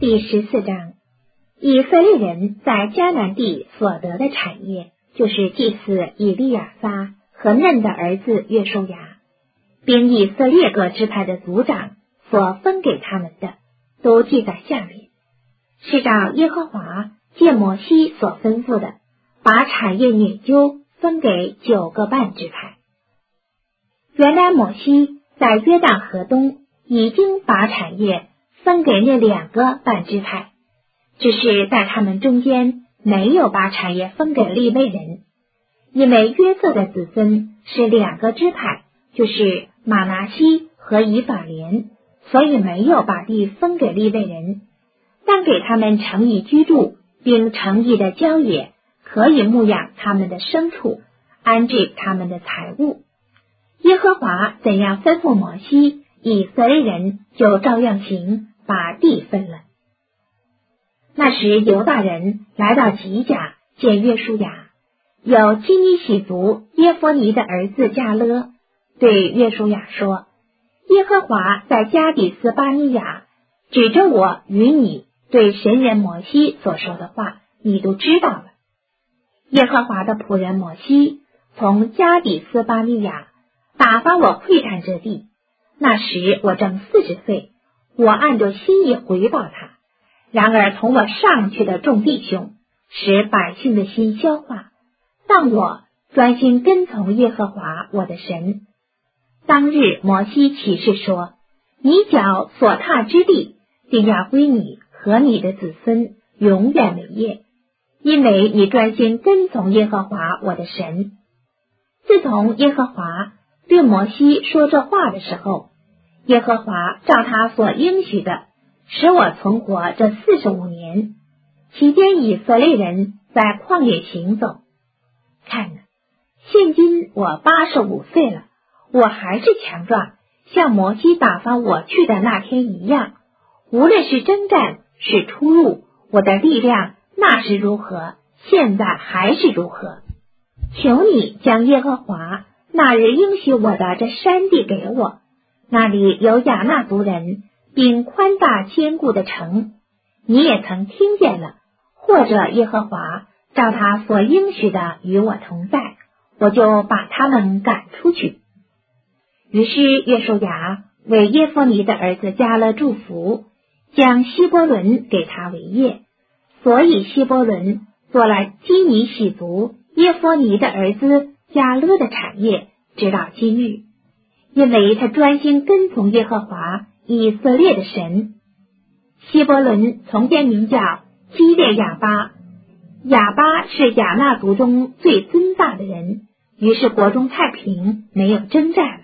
第14章，以色列人在迦南地所得的产业，就是祭司以利亚撒和嫩的儿子约书亚，并以色列各支派的族长所分给他们的，都记在下面，是照耶和华借摩西所吩咐的，把产业研究分给9个半支派。原来摩西在约旦河东已经把产业分给那2个半支派，只是在他们中间没有把产业分给利未人，因为约瑟的子孙是2个支派，就是玛拿西和以法莲，所以没有把地分给利未人，但给他们城邑居住，并城邑的郊野，可以牧养他们的牲畜，安置他们的财物。耶和华怎样吩咐摩西，以色列人就照样行，把地分了。那时犹大人来到吉甲见约书亚，有基尼喜族耶弗尼的儿子迦勒，对约书亚说：耶和华在加底斯巴尼亚指着我与你对神人摩西所说的话，你都知道了。耶和华的仆人摩西从加底斯巴尼亚打发我窥探这地，那时我正40岁，我按着心意回报他。然而同我上去的众弟兄使百姓的心消化，但我专心跟从耶和华我的神。当日摩西起誓说：你脚所踏之地，定要归你和你的子孙永远为业，因为你专心跟从耶和华我的神。自从耶和华对摩西说这话的时候，耶和华照他所应许的，使我存活这45年，期间以色列人在旷野行走。看哪，现今我85岁了，我还是强壮，像摩西打发我去的那天一样。无论是征战是出入，我的力量那时如何，现在还是如何。求你将耶和华那日应许我的这山地给我，那里有亚衲族人，并宽大坚固的城，你也曾听见了。或者耶和华照他所应许的与我同在，我就把他们赶出去。于是约书亚为耶弗尼的儿子迦勒祝福，将希伯伦给他为业，所以希伯伦做了基尼喜族耶弗尼的儿子迦勒的产业，直到今日，因为他专心跟从耶和华以色列的神。希伯伦从前名叫基列亚巴，亚巴是亚衲族中最尊大的人，于是国中太平，没有征战。